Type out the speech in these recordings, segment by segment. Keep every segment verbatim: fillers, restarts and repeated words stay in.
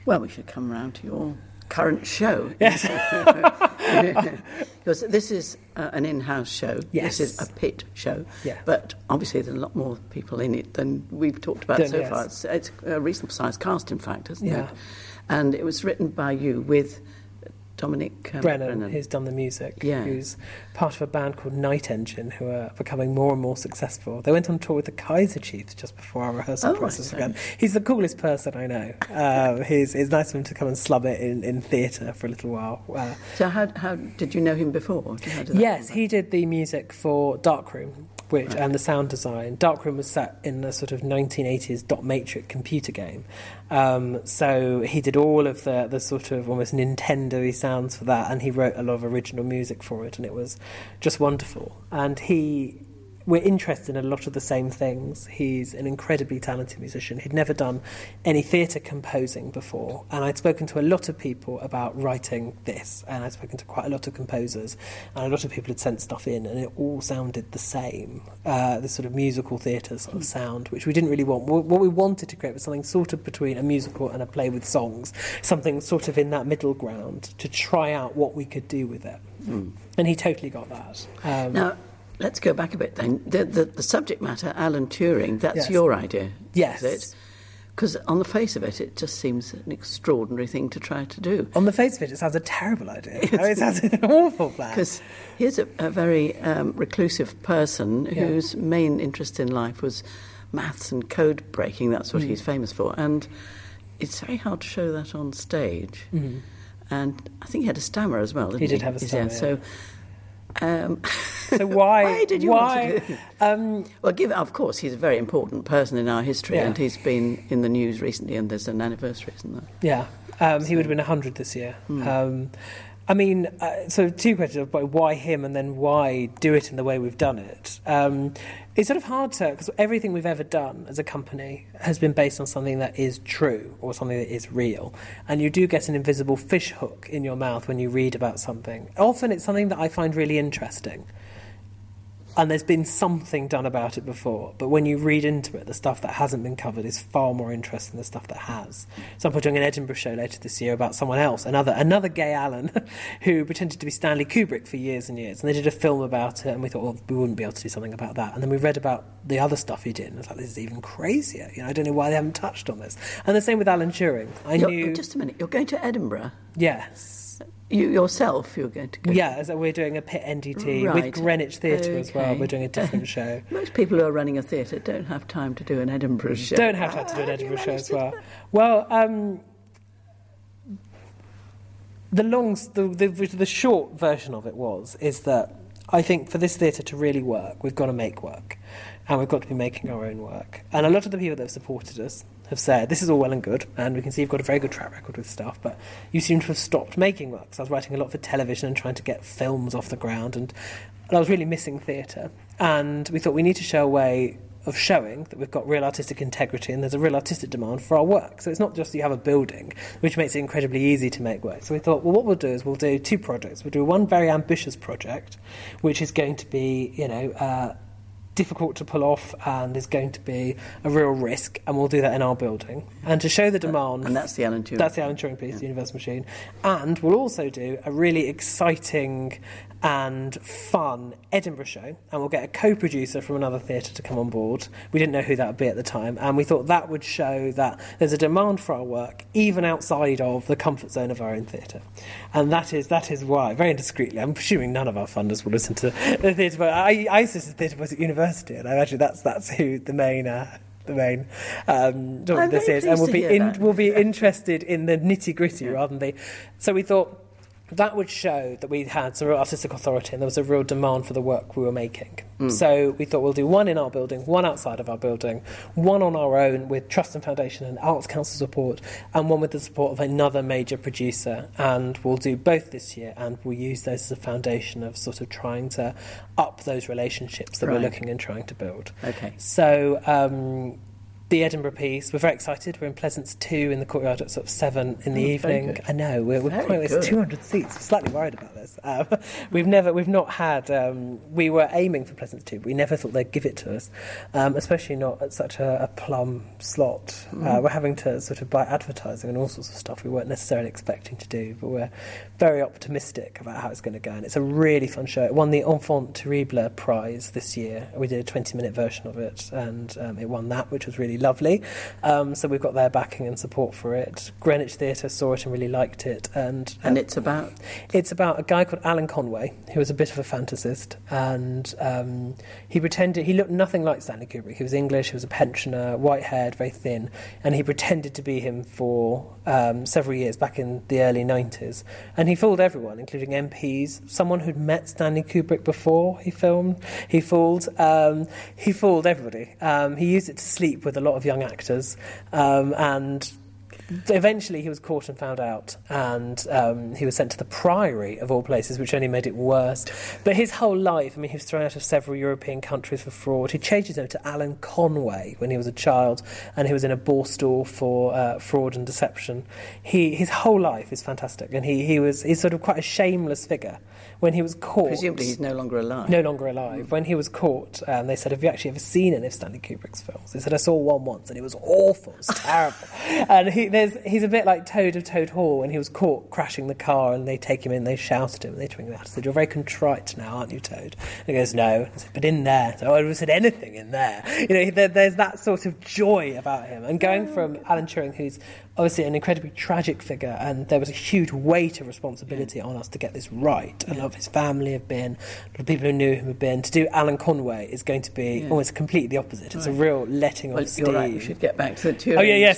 Well, we should come round to your current show. Yes. Because this is uh, an in-house show. Yes. This is a pit show. Yeah. But obviously there's a lot more people in it than we've talked about Then, so yes. far. It's, it's a reasonable-sized cast, in fact, isn't Yeah. it? And it was written by you with Dominic um, Brennan, Brennan. who's done the music, Yeah. who's part of a band called Night Engine, who are becoming more and more successful. They went on tour with the Kaiser Chiefs just before our rehearsal Oh, process I see. began. He's the coolest person I know. Um, he's, it's nice of him to come and slum it in, in theatre for a little while. Uh, So how, how did you know him before? How did that yes, come he did the music for Darkroom, which Right. and the sound design. Darkroom was set in a sort of nineteen eighties dot matrix computer game. Um, so he did all of the, the sort of almost Nintendo-y sounds for that, and he wrote a lot of original music for it, and it was just wonderful. And he... We're interested in a lot of the same things. He's an incredibly talented musician. He'd never done any theatre composing before, and I'd spoken to a lot of people about writing this, and I'd spoken to quite a lot of composers, and a lot of people had sent stuff in, and it all sounded the same, uh, this sort of musical theatre sort of sound, which we didn't really want. What we wanted to create was something sort of between a musical and a play with songs, something sort of in that middle ground, to try out what we could do with it. Mm. And he totally got that. Um, Now, let's go back a bit then. The, the, the subject matter, Alan Turing, that's Yes. your idea, Yes. is it? Because on the face of it, it just seems an extraordinary thing to try to do. On the face of it, it sounds a terrible idea. I mean, it sounds an awful plan. Because here's a, a very um, reclusive person Yeah. whose main interest in life was maths and code breaking. That's what Mm. he's famous for. And it's very hard to show that on stage. Mm. And I think he had a stammer as well, didn't He he? did have a stammer, Yeah, so... Um, So why? why did you why, want to do it? Um, Well, give, of course, he's a very important person in our history, Yeah. and he's been in the news recently, and there's an anniversary, isn't there? yeah, um, he would have been one hundred this year. Mm. Um, I mean, uh, so two questions, but why him, and then why do it in the way we've done it? Um, it's sort of hard to, because everything we've ever done as a company has been based on something that is true or something that is real. And you do get an invisible fish hook in your mouth when you read about something. Often it's something that I find really interesting. And there's been something done about it before, but when you read into it, the stuff that hasn't been covered is far more interesting than the stuff that has. So I'm doing an Edinburgh show later this year about someone else, another another gay Alan, who pretended to be Stanley Kubrick for years and years, and they did a film about it, and we thought, well, we wouldn't be able to do something about that. And then we read about the other stuff he did, and I was like, this is even crazier. You know, I don't know why they haven't touched on this. And the same with Alan Turing. I You're- knew, Just a minute, you're going to Edinburgh? yes. You yourself, you're going to go? Yeah, so we're doing a Pit N D T Right. with Greenwich Theatre as well. Okay. We're doing a different show. Most people who are running a theatre don't have time to do an Edinburgh show. Don't have time to do an How do you Edinburgh show manage as to well. do that? Well, um, the long, the, the the short version of it was is that I think for this theatre to really work, we've got to make work, and we've got to be making our own work. And a lot of the people that have supported us have said, this is all well and good, and we can see you've got a very good track record with stuff, but you seem to have stopped making work. So I was writing a lot for television and trying to get films off the ground, and, and I was really missing theatre. And we thought we need to show a way of showing that we've got real artistic integrity and there's a real artistic demand for our work. So it's not just you have a building, which makes it incredibly easy to make work. So we thought, well, what we'll do is we'll do two projects. We'll do one very ambitious project, which is going to be, you know, uh, difficult to pull off and is going to be a real risk, and we'll do that in our building. And to show the demand... And that's the Alan Turing. That's the Alan Turing piece, Yeah. the Universal Machine. And we'll also do a really exciting and fun Edinburgh show, and we'll get a co-producer from another theatre to come on board. We didn't know who that would be at the time, and we thought that would show that there's a demand for our work even outside of the comfort zone of our own theatre. And that is that is why, very indiscreetly, I'm assuming none of our funders will listen to the theatre boys. I, I used to theatre boys at university, and I imagine that's that's who the main... Uh, the main um, I'm this very is, and pleased we'll to be hear in, that. we'll be interested in the nitty gritty Yeah. rather than the. So we thought that would show that we had some real artistic authority and there was a real demand for the work we were making. Mm. So we thought we'll do one in our building, one outside of our building, one on our own with Trust and Foundation and Arts Council support, and one with the support of another major producer. And we'll do both this year, and we'll use those as a foundation of sort of trying to up those relationships that Right. we're looking and trying to build. Okay. So. Um, the Edinburgh piece. We're very excited. We're in Pleasance two in the courtyard at sort of seven in the Oh, very evening. good. I know we're, we're Very quite. It's good. two hundred seats. I'm slightly worried about this. Um, we've never, we've not had. Um, we were aiming for Pleasance two, but we never thought they'd give it to us, um, especially not at such a, a plum slot. Mm. Uh, we're having to sort of buy advertising and all sorts of stuff we weren't necessarily expecting to do, but we're very optimistic about how it's going to go. And it's a really fun show. It won the Enfant Terrible Prize this year. We did a twenty-minute version of it, and um, it won that, which was really lovely. Um, so we've got their backing and support for it. Greenwich Theatre saw it and really liked it. And, um, And it's about? It's about a guy called Alan Conway, who was a bit of a fantasist, and um, he pretended, he looked nothing like Stanley Kubrick. He was English, he was a pensioner, white-haired, very thin, and he pretended to be him for um, several years back in the early nineties. And he fooled everyone, including M Ps, someone who'd met Stanley Kubrick before he filmed. He fooled, um, he fooled everybody. Um, he used it to sleep with a lot of young actors, um, and eventually he was caught and found out, and um, he was sent to the Priory, of all places, which only made it worse. But his whole life, I mean, he was thrown out of several European countries for fraud. He changed his name to Alan Conway when he was a child, and he was in a borstal for uh, fraud and deception. He, his whole life is fantastic, and he, he was he's sort of quite a shameless figure. When he was caught... Presumably he's no longer alive. No longer alive. When he was caught, um, they said, have you actually ever seen any of Stanley Kubrick's films? He said, I saw one once, and it was awful. It was terrible. And he, there's, he's a bit like Toad of Toad Hall. When he was caught crashing the car, and they take him in, they shouted at him, and they took him out and said, you're very contrite now, aren't you, Toad? And he goes, no. I said, but in there. So I would have said anything in there. You know, there, there's that sort of joy about him. And going from Alan Turing, who's obviously an incredibly tragic figure, and there was a huge weight of responsibility on us to get this right. A lot of his family have been, a lot of people who knew him have been. To do Alan Conway is going to be yeah. almost completely the opposite. It's right. a real letting well, of steam. You're right, you should get back to the Turing. Oh, yeah, yes.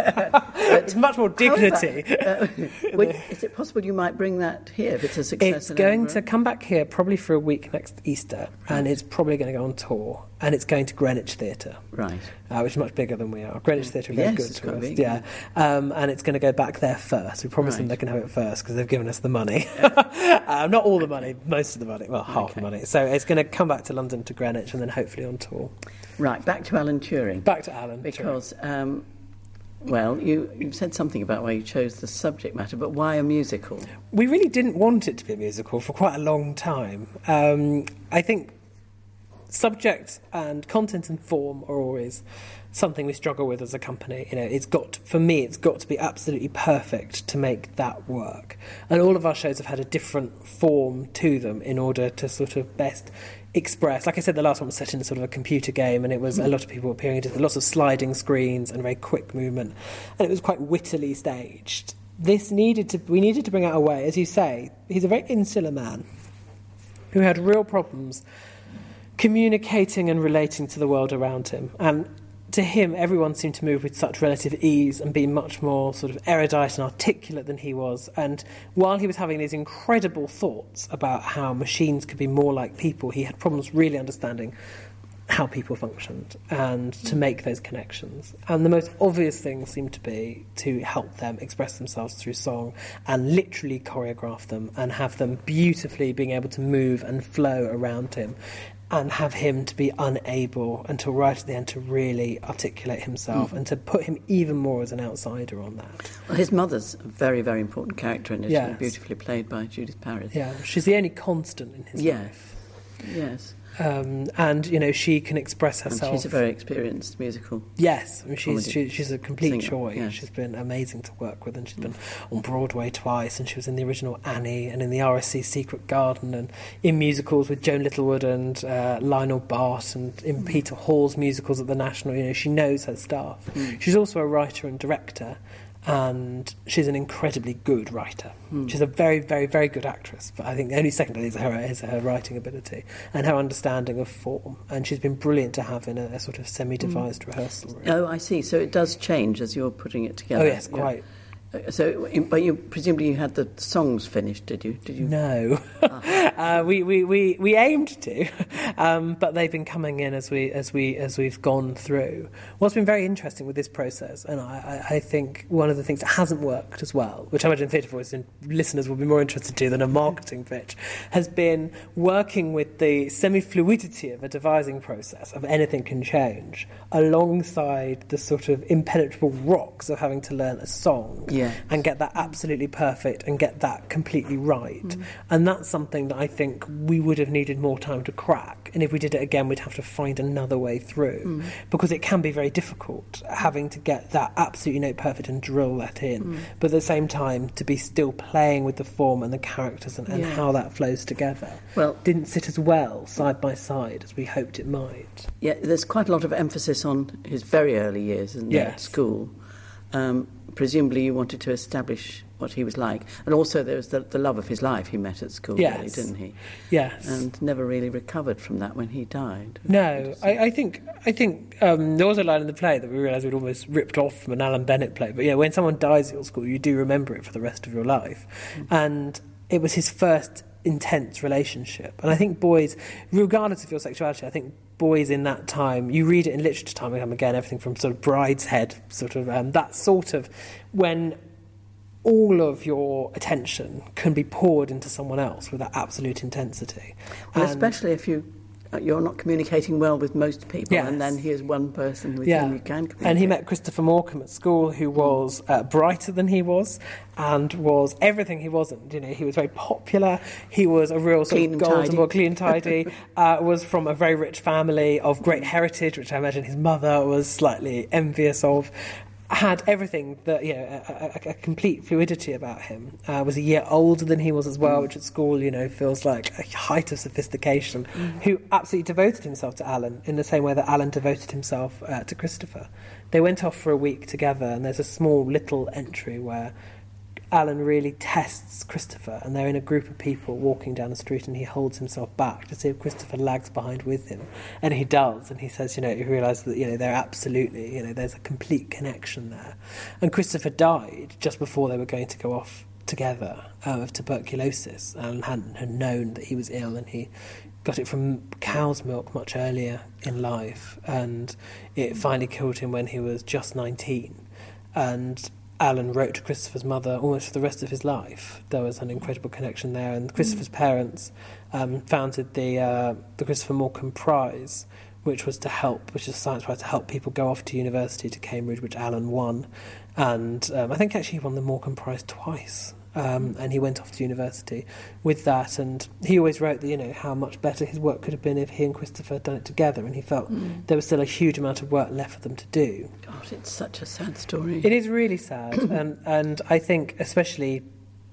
It's much more dignity. Uh, would, is it possible you might bring that here if it's a success? It's in going Edinburgh? to come back here probably for a week next Easter, right. and it's probably going to go on tour, and it's going to Greenwich Theatre. Right. Uh, which is much bigger than we are. Greenwich Theatre are very yes, good it's to us. Big, yeah, um, and it's going to go back there first. We promised right. them they can have it first because they've given us the money. um, not all the money, most of the money. Well, half okay. the money. So it's going to come back to London to Greenwich and then hopefully on tour. Right, back to Alan Turing. Back to Alan. Because, um, well, you, you've said something about why you chose the subject matter, but why a musical? We really didn't want it to be a musical for quite a long time. Um, I think subject and content and form are always something we struggle with as a company. You know, it's got, for me, it's got to be absolutely perfect to make that work. And all of our shows have had a different form to them in order to sort of best express. Like I said, the last one was set in sort of a computer game, and it was a lot of people appearing into lots of sliding screens and very quick movement, and it was quite wittily staged. This needed to, we needed to bring out a way, as you say, he's a very insular man who had real problems communicating and relating to the world around him. And to him, everyone seemed to move with such relative ease and be much more sort of erudite and articulate than he was. And while he was having these incredible thoughts about how machines could be more like people, he had problems really understanding how people functioned and to make those connections. And the most obvious thing seemed to be to help them express themselves through song and literally choreograph them and have them beautifully being able to move and flow around him, and have him to be unable until right at the end to really articulate himself mm. and to put him even more as an outsider on that. Well, his mother's a very, very important character in it, yes. beautifully played by Judith Paris. Yeah, she's the only constant in his yes. life. Yes. Um, and, you know, she can express herself. And she's a very experienced musical. Yes, I mean, she's she, she's a complete singer, joy. yes. She's been amazing to work with, and she's been on Broadway twice, and she was in the original Annie and in the R S C Secret Garden, and in musicals with Joan Littlewood and uh, Lionel Bart, and in mm. Peter Hall's musicals at the National. You know, she knows her stuff. Mm. She's also a writer and director, and she's an incredibly good writer. Mm. She's a very, very, very good actress, but I think the only second is her, is her writing ability and her understanding of form. And she's been brilliant to have in a, a sort of semi-devised mm. rehearsal room. Oh, I see. So it does change as you're putting it together. Oh, yes, quite. So, but you presumably you had the songs finished, did you? Did you? No, ah. uh, we, we, we, we aimed to, um, but they've been coming in as we as we as we've gone through. What's been very interesting with this process, and I, I think one of the things that hasn't worked as well, which I imagine Theatre Voice and listeners will be more interested to than a marketing pitch, has been working with the semi-fluidity of a devising process of anything can change, alongside the sort of impenetrable rocks of having to learn a song. Yeah. And get that absolutely perfect and get that completely right. Mm. And that's something that I think we would have needed more time to crack. And if we did it again, we'd have to find another way through. Mm. Because it can be very difficult having to get that absolutely note perfect and drill that in. Mm. But at the same time, to be still playing with the form and the characters and, and yeah. how that flows together. Well, didn't sit as well side by side as we hoped it might. Yeah, there's quite a lot of emphasis on his very early years, isn't there, yes. at school. Um, presumably you wanted to establish what he was like. And also there was the, the love of his life he met at school, yes. really, didn't he? Yes. And never really recovered from that when he died. No, I, I think I think um, there was a line in the play that we realised we'd almost ripped off from an Alan Bennett play. But yeah, when someone dies at your school, you do remember it for the rest of your life. Mm. And it was his first intense relationship. And I think boys, regardless of your sexuality, I think boys in that time, you read it in literature time and time again, everything from sort of Brideshead, sort of um, that sort of, when all of your attention can be poured into someone else with that absolute intensity. Well, and especially if you you're not communicating well with most people, yes. and then here's one person with yeah. whom you can communicate. And he met Christopher Morcom at school, who was uh, brighter than he was, and was everything he wasn't. You know, he was very popular. He was a real sort clean of and golden tidy. boy, clean and tidy. uh, was from a very rich family of great heritage, which I imagine his mother was slightly envious of. Had everything that, you know, a, a, a complete fluidity about him. Uh, was a year older than he was as well, which at school, you know, feels like a height of sophistication. Mm. Who absolutely devoted himself to Alan in the same way that Alan devoted himself uh, to Christopher. They went off for a week together, and there's a small little entry where Alan really tests Christopher, and they're in a group of people walking down the street, and he holds himself back to see if Christopher lags behind with him, and he does, and he says, you know, he realises that, you know, they're absolutely, you know, there's a complete connection there. And Christopher died just before they were going to go off together uh, of tuberculosis, and hadn't had known that he was ill, and he got it from cow's milk much earlier in life, and it finally killed him when he was just nineteen. And Alan wrote to Christopher's mother almost for the rest of his life. There was an incredible connection there, and Christopher's parents um, founded the uh, the Christopher Morcom Prize, which was to help, which is a science prize to help people go off to university to Cambridge, which Alan won, and um, I think actually he won the Morcom Prize twice. Um, and he went off to university with that, and he always wrote that, you know, how much better his work could have been if he and Christopher had done it together, and he felt mm. there was still a huge amount of work left for them to do. God, it's such a sad story. It is really sad, and and I think especially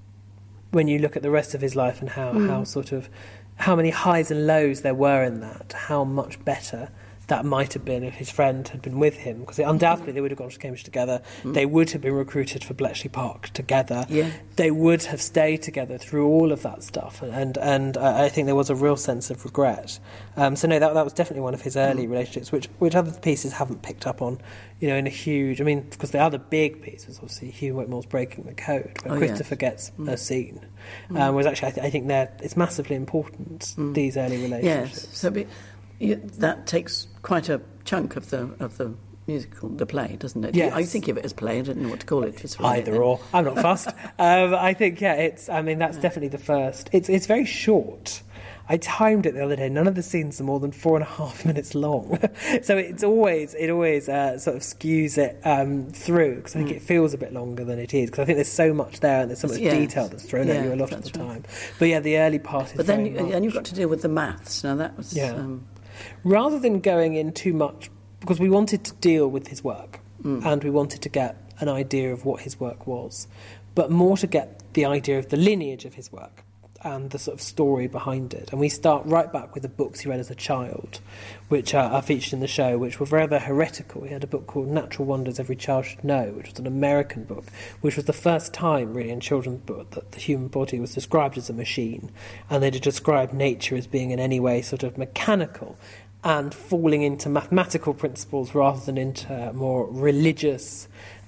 when you look at the rest of his life and how, mm. how sort of how many highs and lows there were in that, how much better that might have been if his friend had been with him, because undoubtedly they would have gone to Cambridge together. Mm. They would have been recruited for Bletchley Park together. Yeah. They would have stayed together through all of that stuff, and and uh, I think there was a real sense of regret. Um, so no, that that was definitely one of his early mm. relationships, which which other pieces haven't picked up on, you know, in a huge. I mean, because the other big piece was obviously Hugh Whitmore's Breaking the Code, where oh, Christopher yes. gets mm. a scene. Mm. Um, was actually I, th- I think there it's massively important mm. these early relationships. Yes, so be, you, that takes quite a chunk of the of the musical, the play, doesn't it? Yes. I think of it as play. I don't know what to call it. It's Either or. I'm not fussed. um, I think, yeah, it's. I mean, that's yeah. definitely the first. It's it's very short. I timed it the other day. None of the scenes are more than four and a half minutes long, so it's always it always uh, sort of skews it um, through, because I think mm. it feels a bit longer than it is, because I think there's so much there and there's so much yes. detail that's thrown yeah, at you a lot of the right. time. But yeah, the early part is. But then very you, much. and you've got to deal with the maths. Now that was yeah. Um, Rather than going in too much, because we wanted to deal with his work mm. and we wanted to get an idea of what his work was, but more to get the idea of the lineage of his work and the sort of story behind it. And we start right back with the books he read as a child, which uh, are featured in the show, which were rather heretical. He had a book called Natural Wonders Every Child Should Know, which was an American book, which was the first time, really, in children's book that the human body was described as a machine, and they described nature as being in any way sort of mechanical and falling into mathematical principles rather than into more religious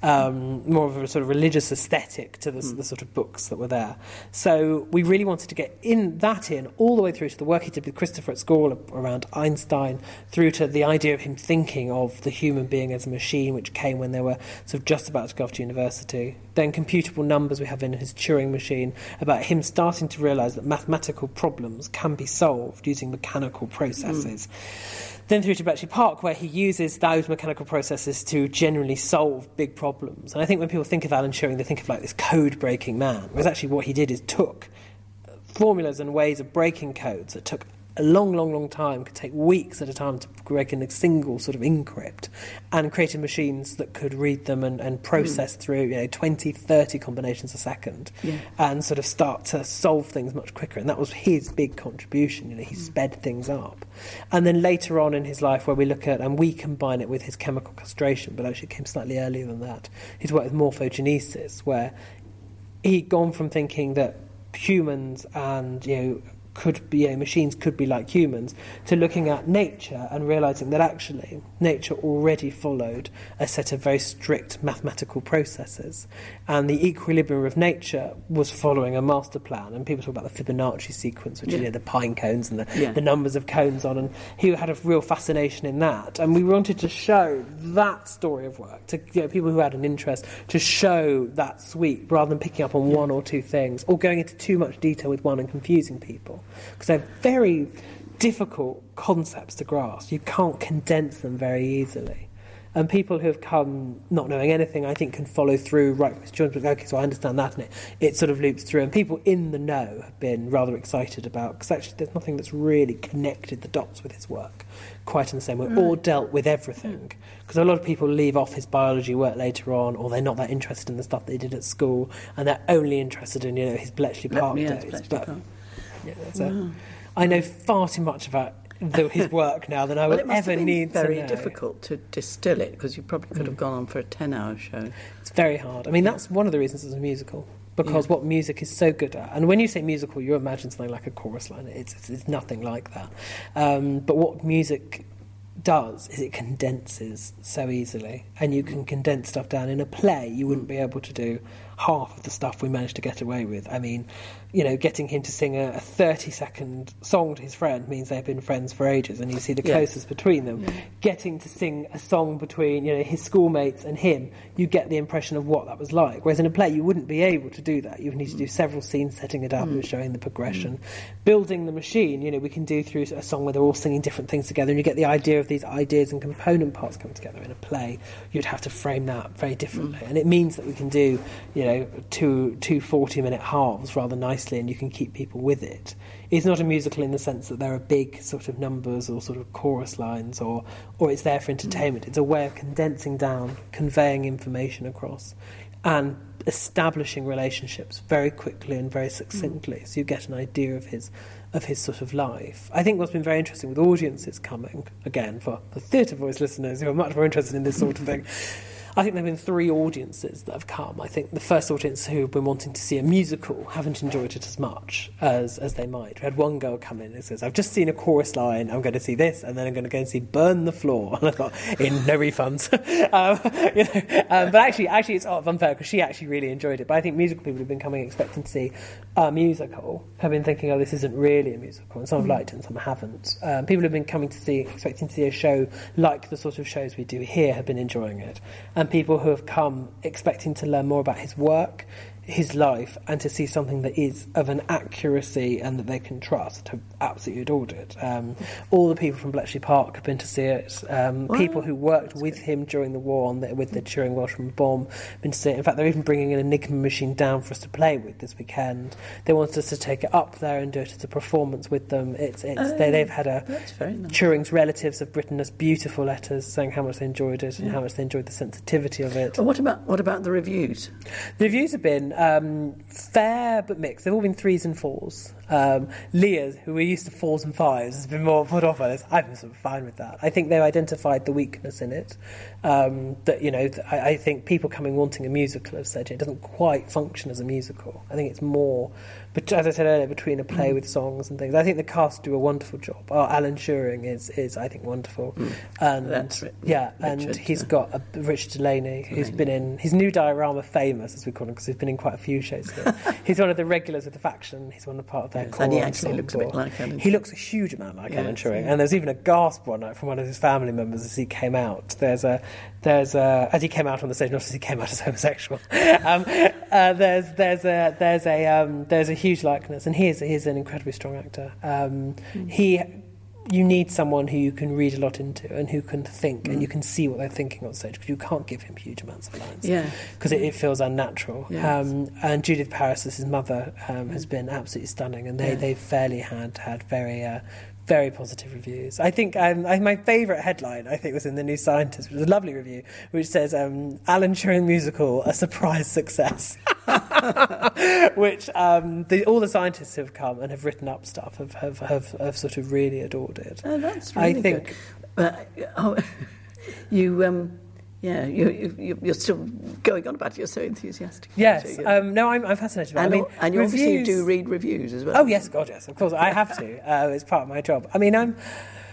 um, more of a sort of religious aesthetic to the, mm. the sort of books that were there. So we really wanted to get in that in all the way through to the work he did with Christopher at school around Einstein, through to the idea of him thinking of the human being as a machine, which came when they were sort of just about to go off to university. Then computable numbers we have in his Turing machine, about him starting to realise that mathematical problems can be solved using mechanical processes. Mm. Then through to Bletchley Park, where he uses those mechanical processes to generally solve big problems. And I think when people think of Alan Turing, they think of like this code-breaking man, whereas actually what he did is took formulas and ways of breaking codes that took a long, long, long time, could take weeks at a time to break in a single sort of encrypt, and created machines that could read them and, and process mm. through, you know, twenty, thirty combinations a second, yeah. and sort of start to solve things much quicker. And that was his big contribution, you know, he mm. sped things up. And then later on in his life, where we look at, and we combine it with his chemical castration, but actually it came slightly earlier than that, his work with morphogenesis, where he'd gone from thinking that humans and, you know, could be, you know, machines could be like humans, to looking at nature and realising that actually nature already followed a set of very strict mathematical processes, and the equilibrium of nature was following a master plan. And people talk about the Fibonacci sequence, which yeah. is, you know, the pine cones and the, yeah. the numbers of cones on, and he had a real fascination in that. And we wanted to show that story of work to, you know, people who had an interest, to show that sweep rather than picking up on yeah. one or two things or going into too much detail with one and confusing people. Because they're very difficult concepts to grasp. You can't condense them very easily. And people who have come not knowing anything, I think, can follow through right from his children's book. Okay, so I understand that, and it, it sort of loops through. And people in the know have been rather excited about, because actually there's nothing that's really connected the dots with his work quite in the same way, right. or dealt with everything. Because a lot of people leave off his biology work later on, or they're not that interested in the stuff they did at school, and they're only interested in, you know, his Bletchley Park yeah, days. Bletchley but, Park. Yeah, so wow. I know far too much about the, his work now than I well, would ever need to know. It's very difficult to distill it, because you probably could have gone on for a ten-hour show. It's very hard. I mean, that's one of the reasons it's a musical, because yeah. what music is so good at. And when you say musical, you imagine something like a chorus line. It's, it's, it's nothing like that. Um, but what music does is it condenses so easily, and you can condense stuff down. In a play, you wouldn't be able to do half of the stuff we managed to get away with. I mean, you know, getting him to sing a thirty-second song to his friend means they've been friends for ages, and you see the closest yeah. between them. Yeah. Getting to sing a song between, you know, his schoolmates and him, you get the impression of what that was like. Whereas in a play, you wouldn't be able to do that. You would need to do several scenes setting it up mm. and showing the progression. Mm. Building the machine, you know, we can do through a song where they're all singing different things together, and you get the idea of these ideas and component parts coming together. In a play, you'd have to frame that very differently. Mm. And it means that we can do, you know, two, two forty-minute halves rather nicely, and you can keep people with it. It's not a musical in the sense that there are big sort of numbers or sort of chorus lines, or, or it's there for entertainment. Mm. It's a way of condensing down, conveying information across, and establishing relationships very quickly and very succinctly, mm. so you get an idea of his of his sort of life. I think what's been very interesting with audiences coming, again, for the theatre voice listeners who are much more interested in this sort of thing, I think there have been three audiences that have come. I think the first audience who have been wanting to see a musical haven't enjoyed it as much as, as they might. We had one girl come in and says, I've just seen a chorus line, I'm going to see this, and then I'm going to go and see Burn the Floor. And I thought, in no refunds. um, you know, um, but actually, actually it's sort of unfair, because she actually really enjoyed it. But I think musical people have been coming expecting to see a musical, have been thinking, oh, this isn't really a musical, and some have liked it and some haven't. Um, people have been coming to see, expecting to see a show like the sort of shows we do here, have been enjoying it. And people who have come expecting to learn more about his work, his life, and to see something that is of an accuracy and that they can trust, have absolutely adored it. Um, all the people from Bletchley Park have been to see it. Um, people who worked with him during the war on the, with the Turing Welshman bomb have been to see it. In fact, they're even bringing an Enigma machine down for us to play with this weekend. They wanted us to take it up there and do it as a performance with them. It's, it's oh, they, they've had a nice. Turing's relatives have written us beautiful letters saying how much they enjoyed it and yeah. how much they enjoyed the sensitivity of it. But what about what about the reviews? The reviews have been Um, fair but mixed. They've all been threes and fours. Um, Leah's, who we're used to fours and fives, has been more put off by this. I've been sort of fine with that. I think they identified the weakness in it. Um, that, you know, I, I think people coming wanting a musical have said it doesn't quite function as a musical. I think it's more, but as I said earlier, between a play mm. with songs and things. I think the cast do a wonderful job. Oh, Alan Turing is, is I think, wonderful. Mm. And That's right. yeah, Richard, and he's yeah. got a, Richard Delaney, who's Delaney. been in, he's new diorama famous, as we call him, because he's been in quite a few shows here. He's one of the regulars of the faction. He's one of the part of their yes, core and he actually ensemble. looks a bit like Alan Turing. He looks a huge amount like yes, Alan Turing. yeah. And there's even a gasp one night from one of his family members as he came out. There's a, there's a, as he came out on the stage, not as he came out as homosexual. um, uh, there's, there's a, there's a, um, there's a huge likeness, and he is, he's an incredibly strong actor. Um, mm. He, you need someone who you can read a lot into and who can think, mm. and you can see what they're thinking on stage, because you can't give him huge amounts of lines. Yeah, because it, it feels unnatural. Yes. Um, and Judith Paris, as his mother, um, has been absolutely stunning, and they yeah. they've fairly had had very. Uh, Very positive reviews. I think um, I, my favourite headline, I think, was in The New Scientist, which was a lovely review, which says, um, Alan Turing musical, a surprise success. which um, the, all the scientists who have come and have written up stuff have, have, have, have sort of really adored it. Oh, that's really I think, good. Uh, oh, you... Um, Yeah, you, you, you're still going on about it. You're so enthusiastic. Yes. You? Um, no, I'm, I'm fascinated about and, it. I mean, and you reviews... obviously do read reviews as well. Oh, yes, God, yes. Of course, I have to. Uh, it's part of my job. I mean, I'm...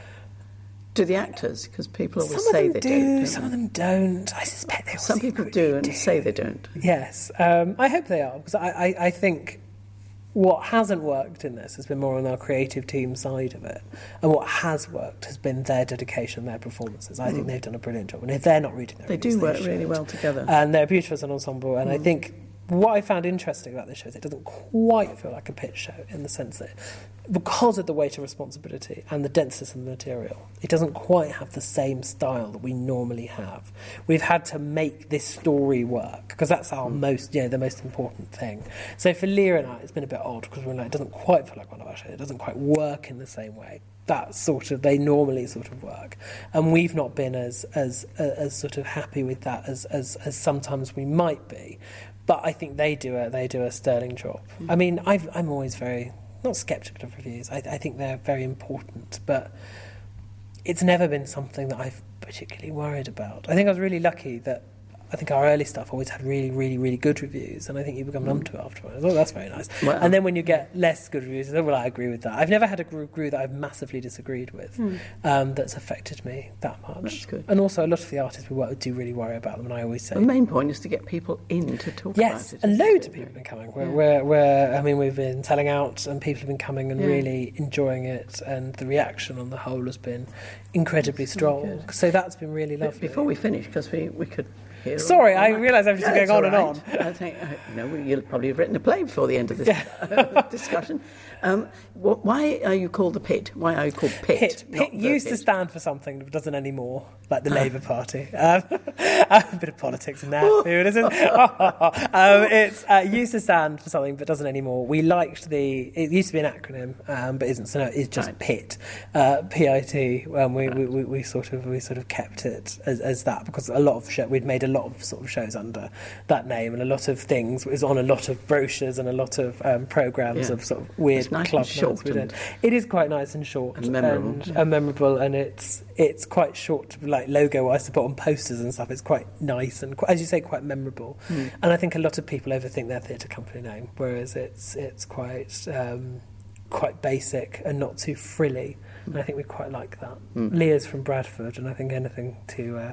Do the actors? Because people always some say of them they do, don't. don't some they? of them don't. I suspect they all Some people secretly do and do. say they don't. Yes. Um, I hope they are, because I, I, I think... What hasn't worked in this has been more on our creative team side of it. And what has worked has been their dedication, their performances. I mm. think they've done a brilliant job. And if they're not reading their They reviews, do work they really should. well together. And they're beautiful as an ensemble. And mm. I think what I found interesting about this show is it doesn't quite feel like a pitch show, in the sense that because of the weight of responsibility and the denseness of the material, it doesn't quite have the same style that we normally have. We've had to make this story work, because that's our mm. most, you know, the most important thing. So for Leah and I, it's been a bit odd, because we're like, it doesn't quite feel like one of our shows. It doesn't quite work in the same way. That sort of, they normally sort of work. And we've not been as as as sort of happy with that as as, as sometimes we might be. But I think they do a they do a sterling job. Mm. I mean, I've, I'm always very not sceptical of reviews. I, I think they're very important, but it's never been something that I've particularly worried about. I think I was really lucky that I think our early stuff always had really, really, really good reviews, and I think you become numb to it afterwards. Oh, that's very nice. Well, and then when you get less good reviews, well, I agree with that. I've never had a review that I've massively disagreed with mm. um, that's affected me that much. That's good. And also, a lot of the artists we work with do really worry about them, and I always say... The main point is to get people in to talk yes, about it. Yes, and loads of people have been coming. We're, yeah. we're, we're, I mean, we've been selling out, and people have been coming and yeah. really enjoying it, and the reaction on the whole has been incredibly that's strong. Really so that's been really lovely. Before we finish, because we, we could... Here Sorry, I realise I'm just no, going on and on. I think, you know, you'll probably have written a play before the end of this yeah. discussion. Um, wh- why are you called the Pit? Why are you called Pit? Pit, Pit used pit. to stand for something that doesn't anymore, like the Labour Party. Um, a bit of politics in there, isn't it? um, it's uh, used to stand for something but doesn't anymore. We liked the... It used to be an acronym, um, but isn't. So no, it's just right. Pit, uh, P I T. Um, we, right. we, we, we sort of we sort of kept it as, as that, because a lot of show, we'd made a lot of sort of shows under that name, and a lot of things was on a lot of brochures and a lot of um, programmes yeah. of sort of weird it's nice club and short we did. It is quite nice and short and memorable, and, and memorable, and it's it's quite short, like logo wise to put on posters and stuff. It's quite nice and, as you say, quite memorable. Mm. And I think a lot of people overthink their theatre company name, whereas it's it's quite um, quite basic and not too frilly. Mm. And I think we quite like that. Mm. Leah's from Bradford, and I think anything to uh,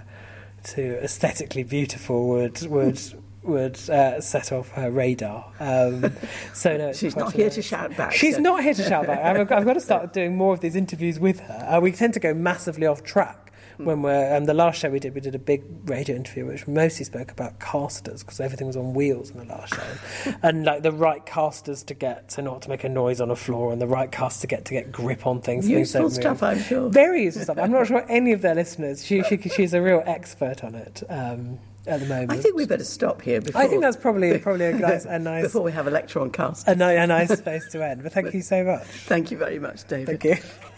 to aesthetically beautiful would would. would uh, set off her radar. Um, so no, she's not here nice. to shout back. She's so. not here to shout back. I've, I've got to start doing more of these interviews with her. Uh, we tend to go massively off track. When we're um, the last show we did, we did a big radio interview which mostly spoke about casters, because everything was on wheels in the last show, and like the right casters to get to not to make a noise on the floor, and the right cast to get to get grip on things. Useful things stuff, I'm sure. Very useful stuff. I'm not sure any of their listeners. She, she she's a real expert on it. Um, At the moment, I think we better stop here. Before, I think that's probably probably a nice, a nice before we have a lecture on cast. A, a nice space to end. But thank but, you so much. Thank you very much, David. Thank you.